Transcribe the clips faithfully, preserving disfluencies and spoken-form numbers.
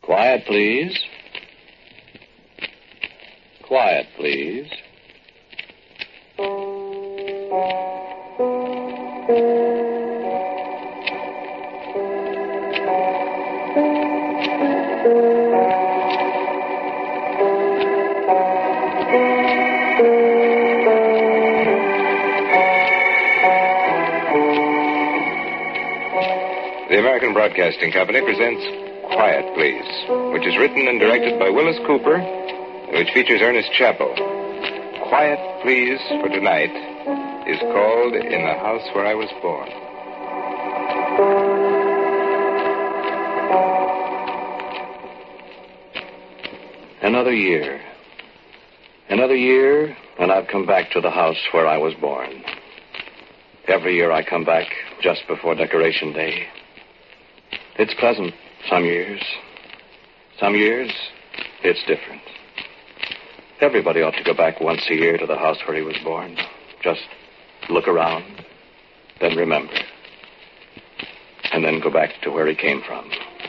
Quiet, please. Quiet, please. The American Broadcasting Company presents Quiet, Please, which is written and directed by Willis Cooper, and which features Ernest Chappell. Quiet, Please, for tonight, is called In the House Where I Was Born. Another year. Another year, and I've come back to the house where I was born. Every year I come back just before Decoration Day. It's pleasant some years. Some years, it's different. Everybody ought to go back once a year to the house where he was born. Just look around, then remember. And then go back to where he came from.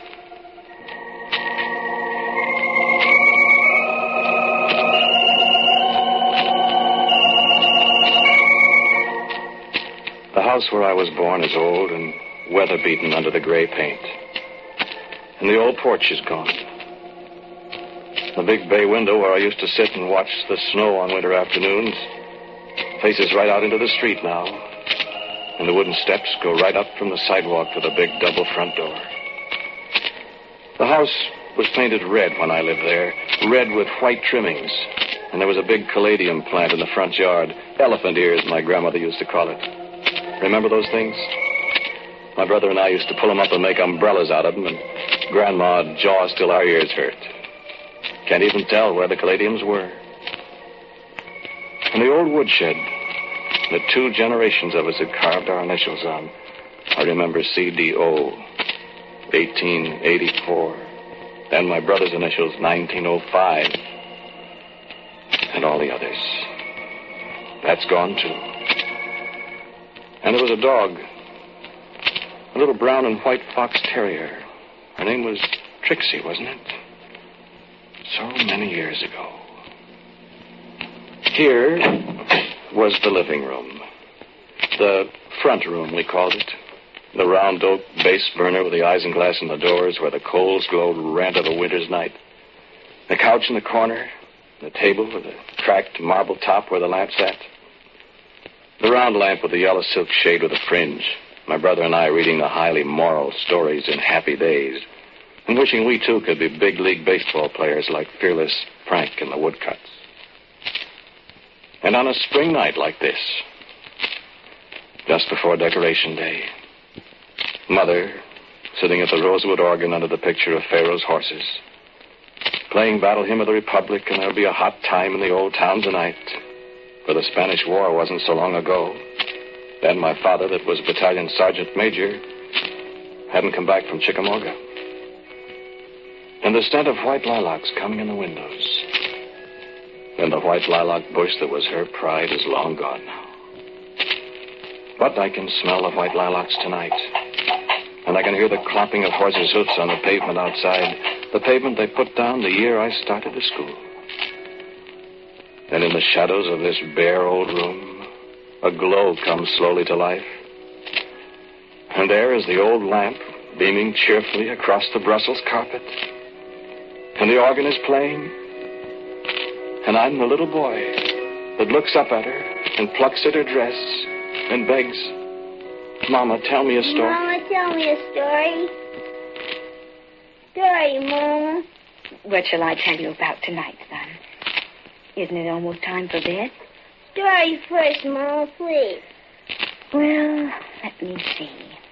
The house where I was born is old and weather-beaten under the gray paint. And the old porch is gone. The big bay window where I used to sit and watch the snow on winter afternoons faces right out into the street now. And the wooden steps go right up from the sidewalk to the big double front door. The house was painted red when I lived there, red with white trimmings. And there was a big caladium plant in the front yard, elephant ears, my grandmother used to call it. Remember those things? My brother and I used to pull them up and make umbrellas out of them, and Grandma'd jaw till our ears hurt. Can't even tell where the caladiums were. And the old woodshed that two generations of us had carved our initials on. I remember C D O, eighteen eighty-four. Then my brother's initials, nineteen oh five. And all the others. That's gone, too. And there was a dog. A little brown and white fox terrier. Her name was Trixie, wasn't it? So many years ago. Here was the living room. The front room, we called it. The round oak base burner with the isinglass in the doors where the coals glowed red of a winter's night. The couch in the corner. The table with the cracked marble top where the lamp sat. The round lamp with the yellow silk shade with a fringe. My brother and I reading the highly moral stories in happy days. And wishing we, too, could be big league baseball players like Fearless Frank and the Woodcuts. And on a spring night like this, just before Decoration Day, Mother, sitting at the rosewood organ under the picture of Pharaoh's horses, playing Battle Hymn of the Republic, and there'll be a hot time in the old town tonight. For the Spanish War wasn't so long ago. Then my father, that was battalion sergeant major, hadn't come back from Chickamauga. And the scent of white lilacs coming in the windows. And the white lilac bush that was her pride is long gone now. But I can smell the white lilacs tonight. And I can hear the clopping of horses' hoofs on the pavement outside. The pavement they put down the year I started to school. And in the shadows of this bare old room, a glow comes slowly to life. And there is the old lamp beaming cheerfully across the Brussels carpet. And the organ is playing. And I'm the little boy that looks up at her and plucks at her dress and begs, Mama, tell me a story. Mama, tell me a story. Story, Mama. What shall I tell you about tonight, son? Isn't it almost time for bed? Story first, Mama, please. Well, let me see.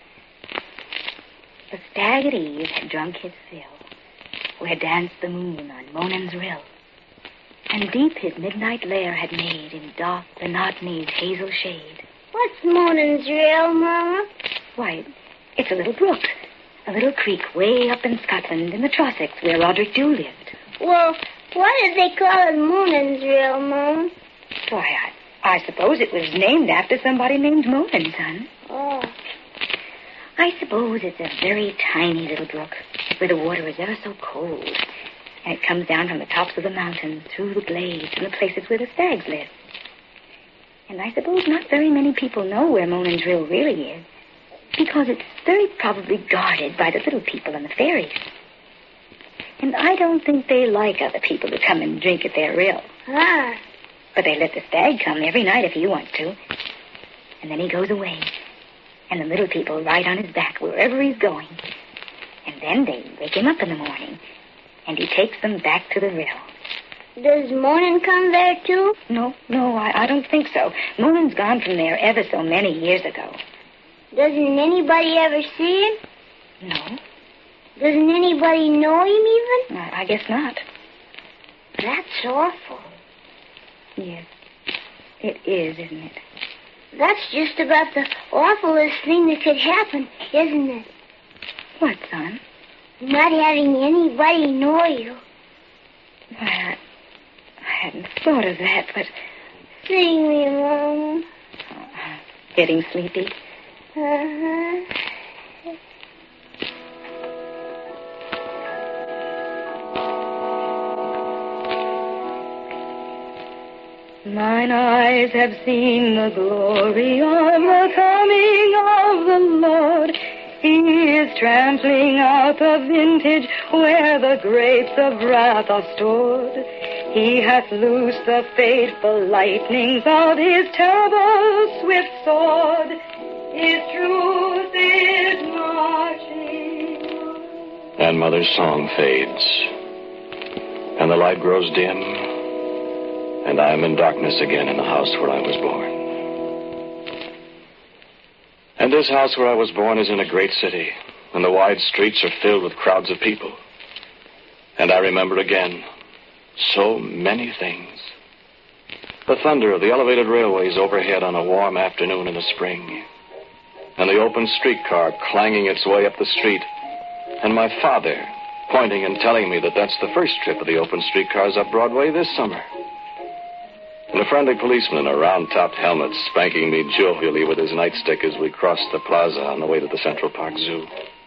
The stag at ease had drunk his fill, where danced the moon on Monan's rill, and deep his midnight lair had made in dark Benotny's hazel shade. What's Monan's rill, Mama? Why, it's a little brook, a little creek way up in Scotland in the Trossachs where Roderick Dhu lived. Well, why did they call it Monan's rill, Mama? Why, I, I suppose it was named after somebody named Monan, son. Oh. I suppose it's a very tiny little brook. where the water is ever so cold. And it comes down from the tops of the mountains, through the glades, and the places where the stags live. And I suppose not very many people know where Monan's Rill really is, because it's very probably guarded by the little people and the fairies. And I don't think they like other people to come and drink at their rill. Ah. But they let the stag come every night if he wants to. And then he goes away. And the little people ride on his back wherever he's going. And then they wake him up in the morning. And he takes them back to the rill. Does Monan come there, too? No, no, I, I don't think so. Monan's gone from there ever so many years ago. Doesn't anybody ever see him? No. Doesn't anybody know him even? I, I guess not. That's awful. Yes, it is, isn't it? That's just about the awfulest thing that could happen, isn't it? What, son? Not having anybody know you. Well, I, I hadn't thought of that, but... Sing me, Mom. Uh, getting sleepy? Uh-huh. Mine eyes have seen the glory of the coming of the Lord. He is trampling out the vintage where the grapes of wrath are stored. He hath loosed the fateful lightnings of his terrible swift sword. His truth is marching on. And Mother's song fades. And the light grows dim. And I am in darkness again in the house where I was born. And this house where I was born is in a great city, and the wide streets are filled with crowds of people. And I remember again so many things. The thunder of the elevated railways overhead on a warm afternoon in the spring, and the open streetcar clanging its way up the street, and my father pointing and telling me that that's the first trip of the open streetcars up Broadway this summer. And a friendly policeman in a round-topped helmet spanking me jovially with his nightstick as we crossed the plaza on the way to the Central Park Zoo.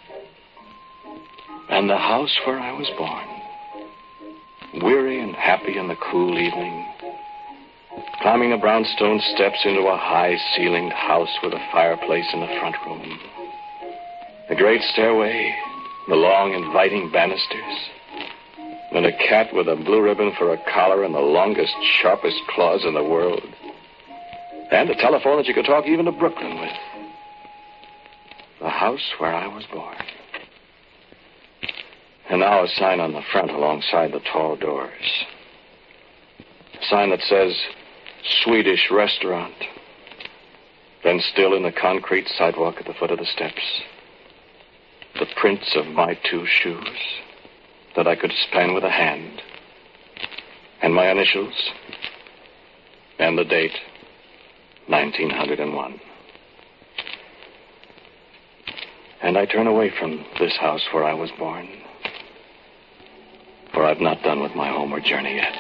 And the house where I was born, weary and happy in the cool evening, climbing the brownstone steps into a high-ceilinged house with a fireplace in the front room. The great stairway, the long, inviting banisters, and a cat with a blue ribbon for a collar and the longest, sharpest claws in the world. And a telephone that you could talk even to Brooklyn with. The house where I was born. And now a sign on the front alongside the tall doors. A sign that says, Swedish Restaurant. Then still in the concrete sidewalk at the foot of the steps, the prints of my two shoes that I could span with a hand, and my initials, and the date, nineteen oh one. And I turn away from this house where I was born, for I've not done with my homeward journey yet.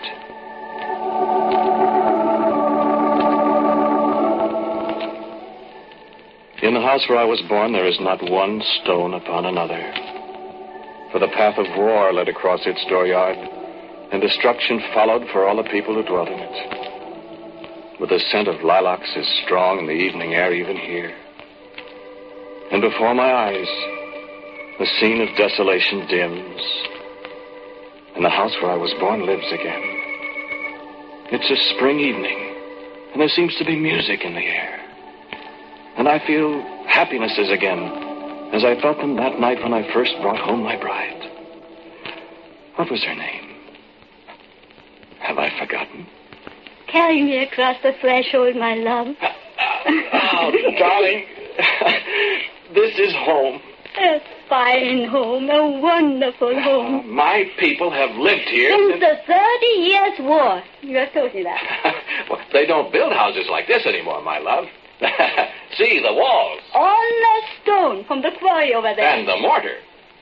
In the house where I was born, there is not one stone upon another. For the path of war led across its dooryard, and destruction followed for all the people who dwelt in it. But the scent of lilacs is strong in the evening air even here. And before my eyes, the scene of desolation dims, and the house where I was born lives again. It's a spring evening, and there seems to be music in the air. And I feel happinesses again, as I felt them that night when I first brought home my bride. What was her name? Have I forgotten? Carry me across the threshold, my love. Oh, darling. This is home. A fine home, a wonderful home. Uh, my people have lived here Since since... the Thirty Years' War. You have told me that. Well, they don't build houses like this anymore, my love. See, the walls. All the stone from the quarry over there. And the mortar.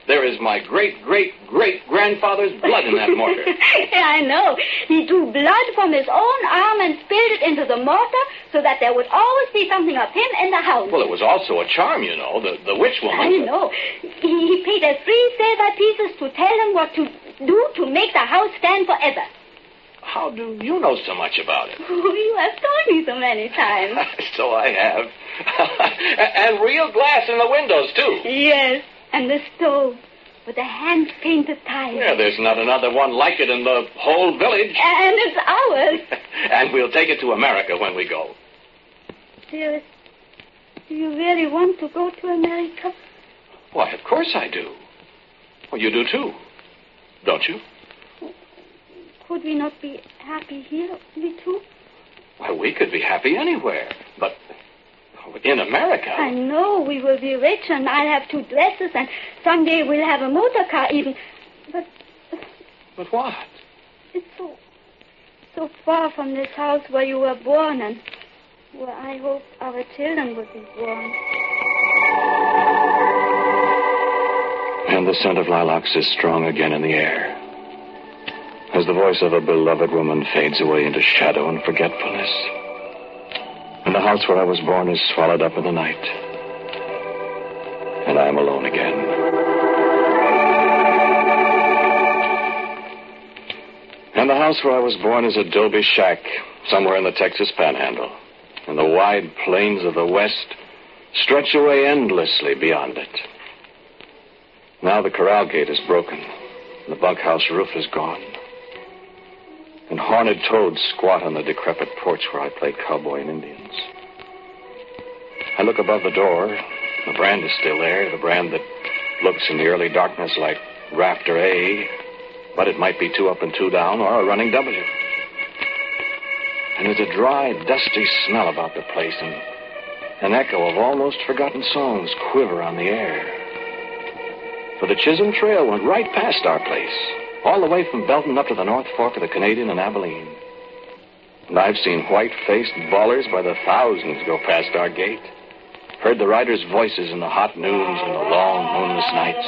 There is my great-great-great-grandfather's blood in that mortar. I know. He drew blood from his own arm and spilled it into the mortar so that there would always be something of him in the house. Well, it was also a charm, you know, the, the witch woman. I know. He, he paid us three silver pieces to tell him what to do to make the house stand forever. How do you know so much about it? Oh, you have told me so many times. So I have. And real glass in the windows, too. Yes, and the stove with the hand-painted tiles. Yeah, there's not another one like it in the whole village. And it's ours. And we'll take it to America when we go. Dearest, do you really want to go to America? Why, of course I do. Well, you do, too. Don't you? Could we not be happy here, we two? Well, we could be happy anywhere, but in America. I know we will be rich, and I'll have two dresses, and someday we'll have a motor car even. But... But what? It's so... so far from this house where you were born, and where I hope our children will be born. And the scent of lilacs is strong again in the air, as the voice of a beloved woman fades away into shadow and forgetfulness. And the house where I was born is swallowed up in the night. And I am alone again. And the house where I was born is a adobe shack somewhere in the Texas Panhandle. And the wide plains of the West stretch away endlessly beyond it. Now the corral gate is broken. The bunkhouse roof is gone. And horned toads squat on the decrepit porch where I played cowboy and Indians. I look above the door. The brand is still there, the brand that looks in the early darkness like Rafter A, but it might be two up and two down or a running W. And there's a dry, dusty smell about the place, and an echo of almost forgotten songs quiver on the air. For the Chisholm Trail went right past our place, all the way from Belton up to the North Fork of the Canadian and Abilene. And I've seen white-faced ballers by the thousands go past our gate. Heard the riders' voices in the hot noons and the long, moonless nights.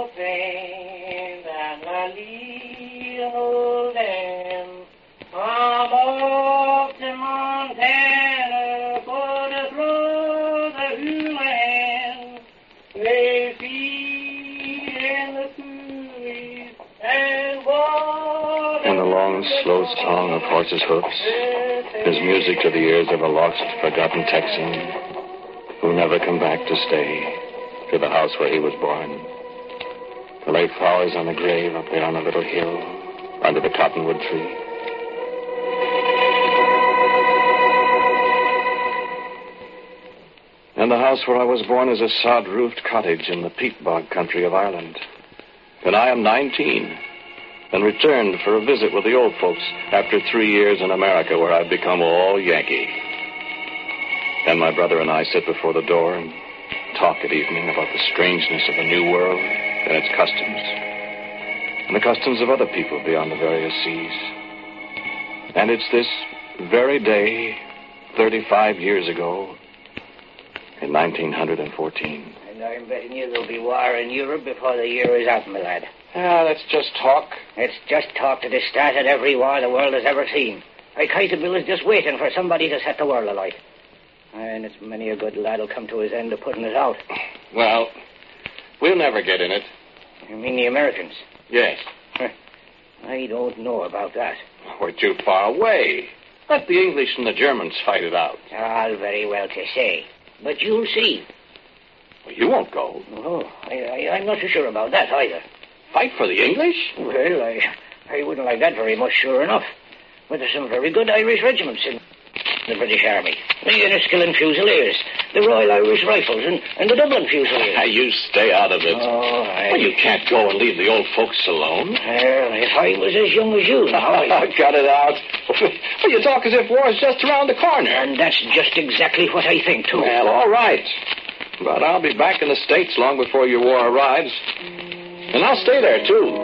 And the long, slow song of horses' hoofs is music to the ears of a lost, forgotten Texan who'll never come back to stay to the house where he was born. To lay flowers on the grave up there on a little hill under the cottonwood tree. And the house where I was born is a sod-roofed cottage in the peat bog country of Ireland. And I am nineteen and returned for a visit with the old folks after three years in America where I've become all Yankee. And my brother and I sit before the door and talk at evening about the strangeness of the new world and its customs, and the customs of other people beyond the various seas. And it's this very day, thirty-five years ago, in nineteen fourteen. And I'm betting you there'll be war in Europe before the year is out, my lad. Ah, that's just talk. It's just talk to the start of every war the world has ever seen. I kite a bill is just waiting for somebody to set the world alight. And it's many a good lad'll come to his end of putting it out. Well, we'll never get in it. You mean the Americans? Yes. I don't know about that. We're too far away. Let the English and the Germans fight it out. All very well to say. But you'll see. Well, you won't go. Oh, I, I, I'm not so sure about that either. Fight for the English? Well, I, I wouldn't like that very much, sure enough. But there's some very good Irish regiments in the British Army. The Enniskillen Fusiliers, the Royal Irish Rifles, and, and the Dublin Fusiliers. Now, you stay out of it. Oh, I... Well, you can't go and leave the old folks alone. Well, if I was as young as you now, I... Cut it out. Well, you talk as if war's just around the corner. And that's just exactly what I think, too. Well, all right. But I'll be back in the States long before your war arrives. And I'll stay there, too.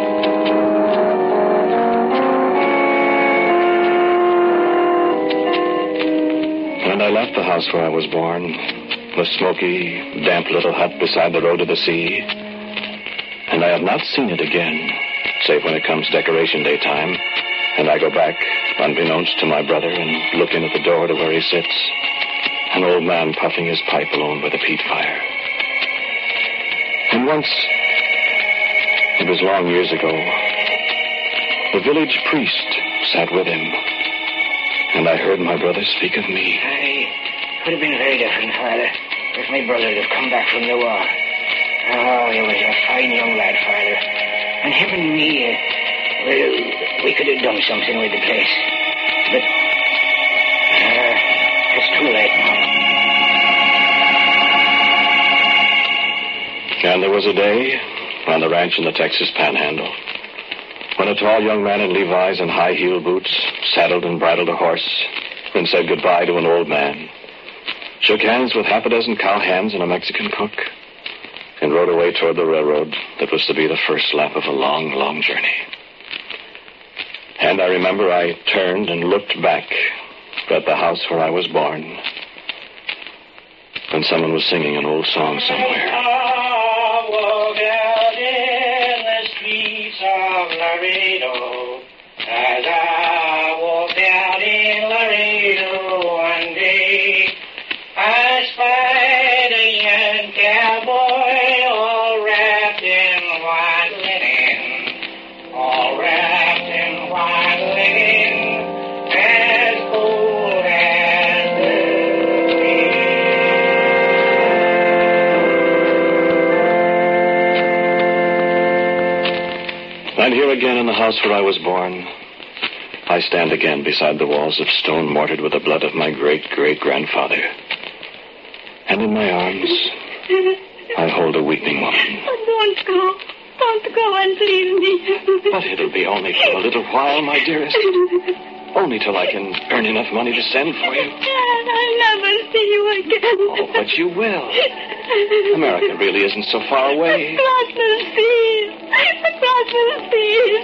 And I left the house where I was born, the smoky, damp little hut beside the road to the sea, And I have not seen it again, save when it comes Decoration Day time, and I go back, unbeknownst to my brother, and look in at the door to where he sits, an old man puffing his pipe alone by the peat fire. And once, it was long years ago, the village priest sat with him, and I heard my brother speak of me. I could have been very different, Father, if my brother had come back from the war. Oh, he was a fine young lad, Father. And him and me, uh, well, we could have done something with the place. But, uh, it's too late now. And there was a day on the ranch in the Texas Panhandle when a tall young man in Levi's and high-heeled boots saddled and bridled a horse and said goodbye to an old man, shook hands with half a dozen cowhands and a Mexican cook, and rode away toward the railroad that was to be the first lap of a long, long journey. And I remember I turned and looked back at the house where I was born, and someone was singing an old song somewhere. I walk out in the streets of Laredo, as I walked out in Laredo one day, I spied a young cowboy all wrapped in white linen, all wrapped in white linen, as old as the day. And here again in the house where I was born, I stand again beside the walls of stone mortared with the blood of my great-great-grandfather. And in my arms, I hold a weeping woman. Oh, don't go. Don't go and leave me. But it'll be only for a little while, my dearest. Only till I can earn enough money to send for you. Dad, I'll never see you again. Oh, but you will. America really isn't so far away. Across the seas. Across the seas.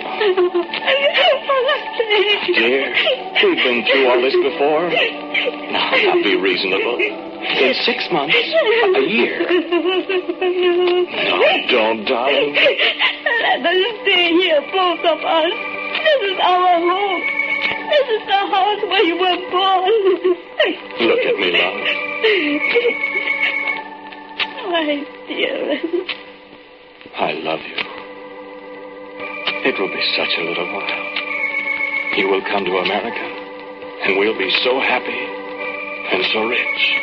Dear, we've been through all this before. Now, now be reasonable. In six months, a year. No, don't, darling. Let us stay here, both of us. This is our home. This is the house where you were born. Look at me, love. My dearest. I love you. It will be such a little while. You will come to America, and we'll be so happy and so rich.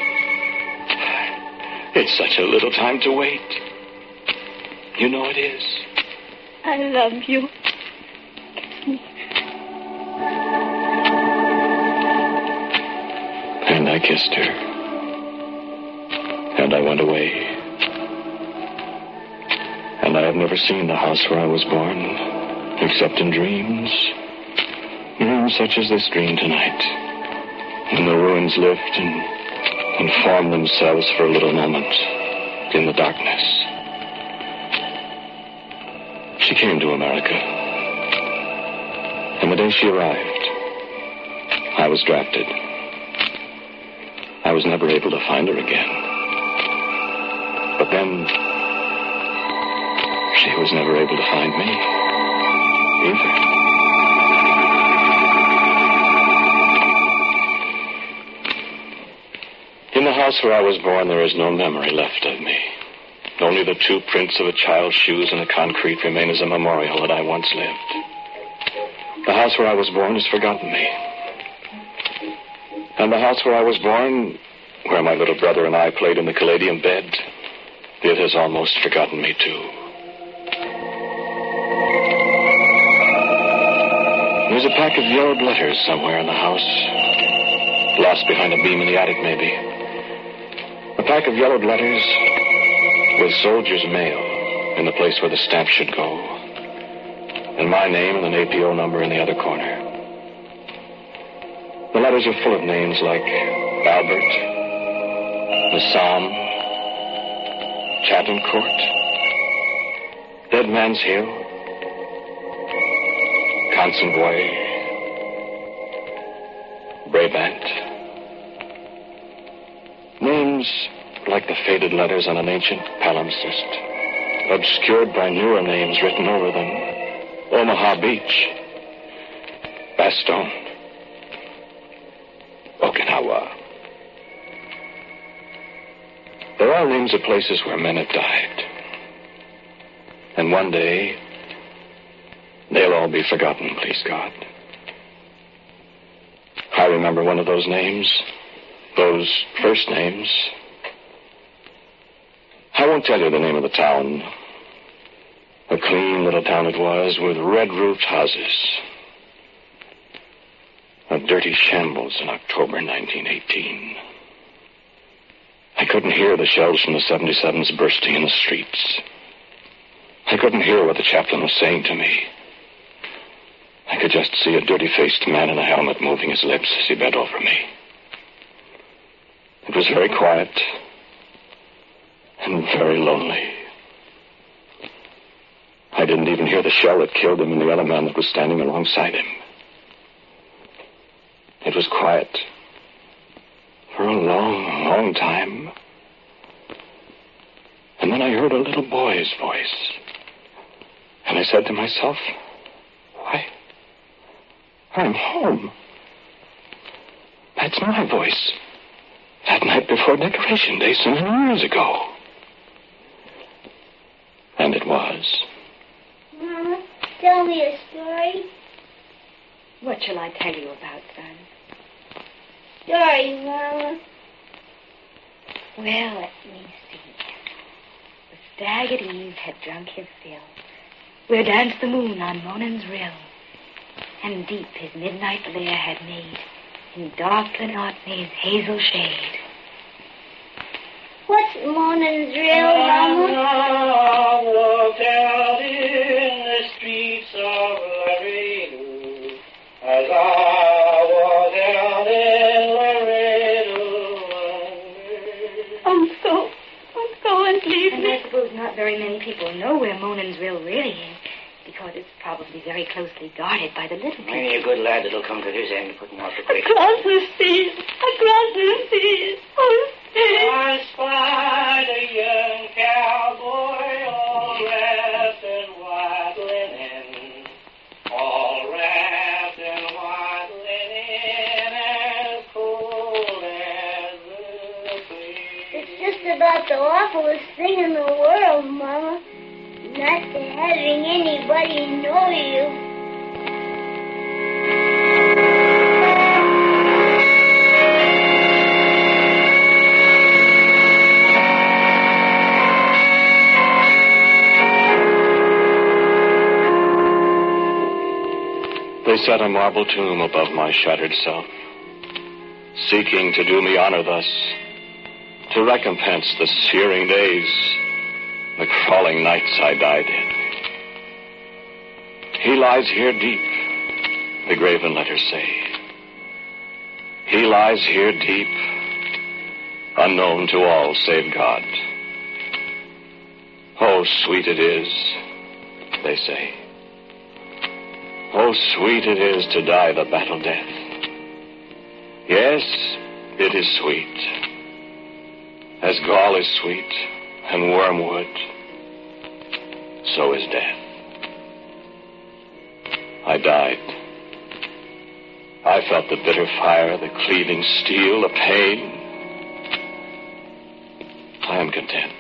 It's such a little time to wait. You know it is. I love you. And I kissed her. And I went away. And I have never seen the house where I was born, except in dreams. Dreams such as this dream tonight. When the ruins lift and and form themselves for a little moment in the darkness. She came to America. And the day she arrived, I was drafted. I was never able to find her again. But then, she was never able to find me either. In the house where I was born, there is no memory left of me. Only the two prints of a child's shoes in the concrete remain as a memorial that I once lived. The house where I was born has forgotten me. And the house where I was born, where my little brother and I played in the Caladium bed, it has almost forgotten me, too. There's a pack of yellowed letters somewhere in the house. Lost behind a beam in the attic, maybe. A pack of yellowed letters with soldier's mail in the place where the stamp should go. And my name and an A P O number in the other corner. The letters are full of names like Albert, Massam, Chatham Court, Dead Man's Hill, Consenvoy, Brabant. Names like the faded letters on an ancient palimpsest, obscured by newer names written over them. Omaha Beach, Bastogne, Okinawa. There are names of places where men have died. And one day, they'll all be forgotten, please God. I remember one of those names, those first names. I won't tell you the name of the town. A clean little town it was, with red-roofed houses. A dirty shambles in October nineteen eighteen. I couldn't hear the shells from the seventy-sevens bursting in the streets. I couldn't hear what the chaplain was saying to me. I could just see a dirty-faced man in a helmet moving his lips as he bent over me. It was very quiet and very lonely. I didn't even hear the shell that killed him and the other man that was standing alongside him. It was quiet for a long, long time. And then I heard a little boy's voice. And I said to myself, why, I'm home. That's my voice. That night before Decoration Day so many years ago. And it was. Mama, tell me a story. What shall I tell you about, son? Story, Mama. Well, let me see. The stag at eve had drunk his fill, where danced the moon on Monan's rill, and deep his midnight lair had made in dark Glenotney's hazel shade. What's Monan's rill, Mama? I walked out in the streets of Laredo, as I walked out in Laredo. Uncle, Uncle, and leave me. And I suppose not very many people know where Monan's rill really is, because it's probably very closely guarded by the little people. Maybe a good lad that'll come to this end, putting off the creek. Across the seas, across the seas. Oh, I spied a young cowboy all wrapped in white linen, all wrapped in white linen, as cold as the sea. It's just about the awfulest thing in the world, Mama. Not to having anybody know you. They set a marble tomb above my shattered self, seeking to do me honor thus, to recompense the searing days, the crawling nights I died in. He lies here deep, the graven letters say. He lies here deep, unknown to all save God. Oh, sweet it is, they say. Oh, sweet it is to die the battle death. Yes, it is sweet. As gall is sweet, and wormwood, so is death. I died. I felt the bitter fire, the cleaving steel, the pain. I am content.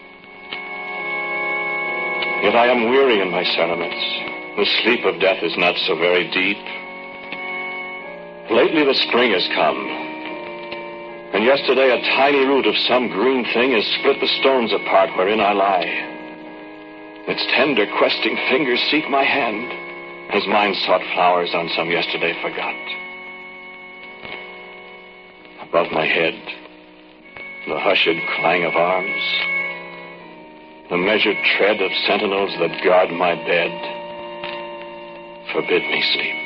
Yet I am weary in my sentiments. The sleep of death is not so very deep. Lately the spring has come, and yesterday a tiny root of some green thing has split the stones apart wherein I lie. Its tender, questing fingers seek my hand, as mine sought flowers on some yesterday forgot. Above my head, the hushed clang of arms, the measured tread of sentinels that guard my bed, forbid me sleep.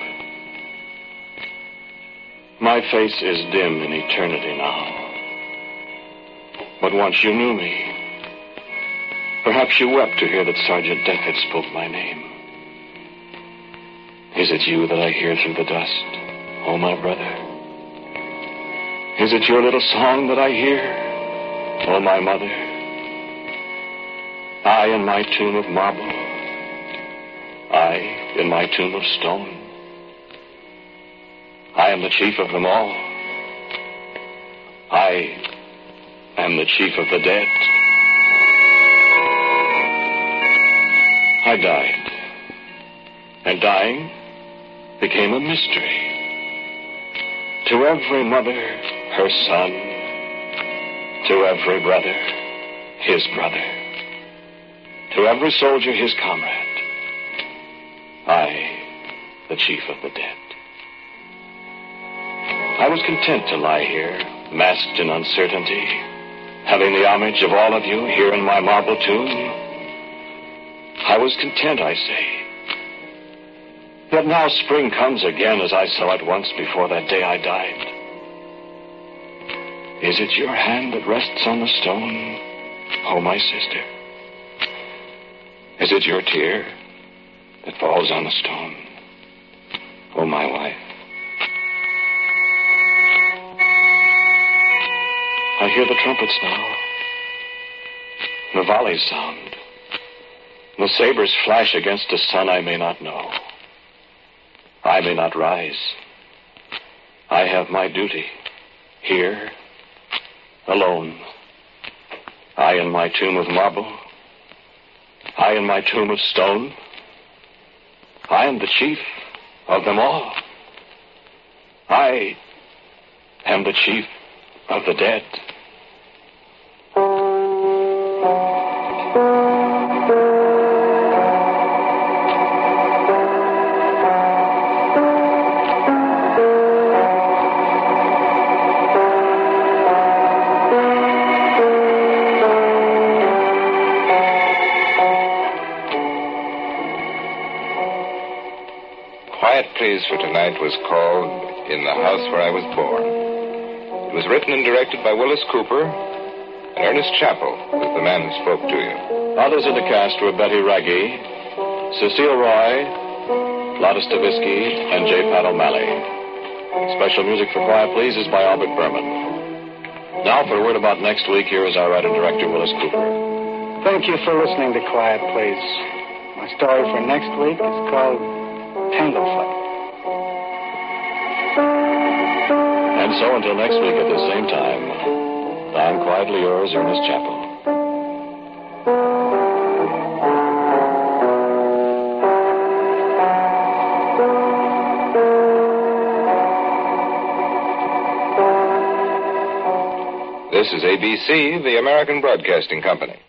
My face is dim in eternity now. But once you knew me. Perhaps you wept to hear that Sergeant Death had spoke my name. Is it you that I hear through the dust, oh my brother? Is it your little song that I hear, oh my mother? I in my tomb of marble. I in my tomb of stone. I am the chief of them all. I am the chief of the dead. I died. And dying became a mystery. To every mother, her son. To every brother, his brother. To every soldier, his comrade. I, the chief of the dead. I was content to lie here, masked in uncertainty, having the homage of all of you here in my marble tomb. I was content, I say. Yet now spring comes again as I saw it once before that day I died. Is it your hand that rests on the stone, oh, my sister? Is it your tear that falls on the stone, oh, my wife? I hear the trumpets now. The volleys sound. The sabers flash against a sun I may not know. I may not rise. I have my duty. Here, alone. I in my tomb of marble. I in my tomb of stone. I am the chief of them all. I am the chief of the dead. Quiet Please for Tonight was called In the House Where I Was Born. It was written and directed by Willis Cooper, and Ernest Chappell was the man who spoke to you. Others of the cast were Betty Raggi, Cecile Roy, Lotta Stavisky, and J. Pat O'Malley. Special music for Quiet Please is by Albert Berman. Now for a word about next week, here is our writer-director, Willis Cooper. Thank you for listening to Quiet Please. My story for next week is called Tanglefoot. And so until next week at the same time, I'm quietly yours, Ernest Chappell. This is A B C, the American Broadcasting Company.